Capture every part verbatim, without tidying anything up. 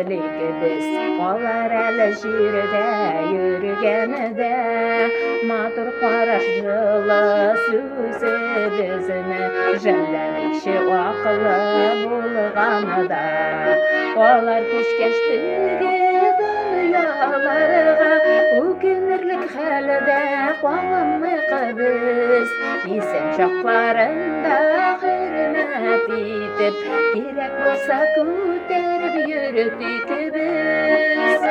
Biz olar әлі жерде yürgенде матур қараш жылы сөзі бізіні жәлләмекші ақылы болғанада олар көшкештіге дүнияларға өкінерлік хәлде қуанымық біз есен шақтарында хөрмәт етіп керек болса көтеріп йөртик біз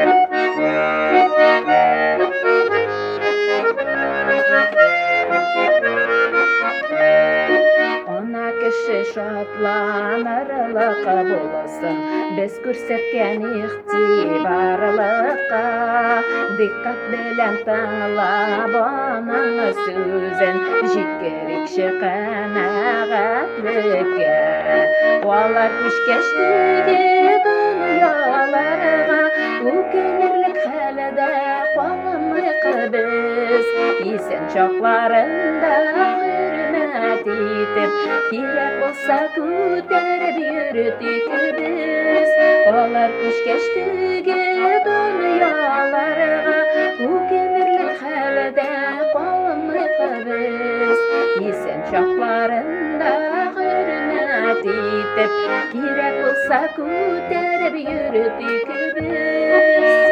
Ана кіші шатланарлық болсын біз көрсеткен иғтибарлыққа диққат белән тыңлап аның сөзен җиткерикче қанағатлеккә Алар күчкәчтеге дөньяларга үкенерлек хәлдә калмыйк без исән чакларында хөрмәт итеп кирәк булса күтәреп йөртик без Алар күчкәчтеге дөньяларга үкенерлек хәлдә калмыйк без исән чакларында хөрмәт итеп кирәк булса күтәреп йөртик без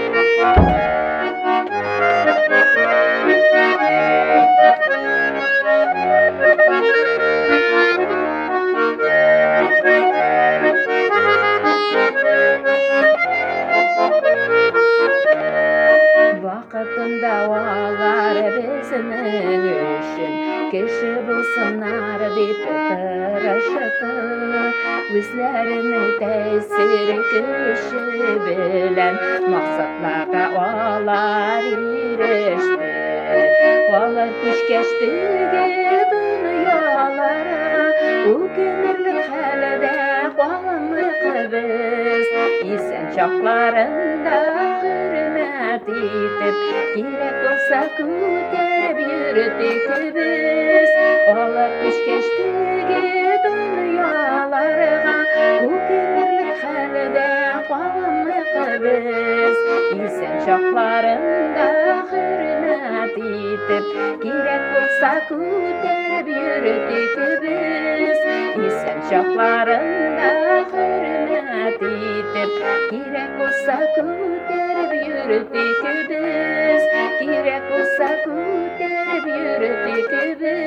Вакытында алар безнең өчен кеше булсыннар дип тырышты Үзләренең тәэсир көче белән максатларга алар иреште Алар күчкәчтеге дөньяларга үкенерлек хәлдә калмыйк без исән чакларында хөрмәт итеп кирәк булса күтәреп йөртик без Алар күчкәчтеге дөньяларга үкенерлек хәлдә калмыйк без исән чакларында хөрмәт итеп кирәк булса күтәреп йөртик без исән чакларында хөрмәт итеп кирәк булса күтәреп йөртик без кирәк булса күтәреп йөртик без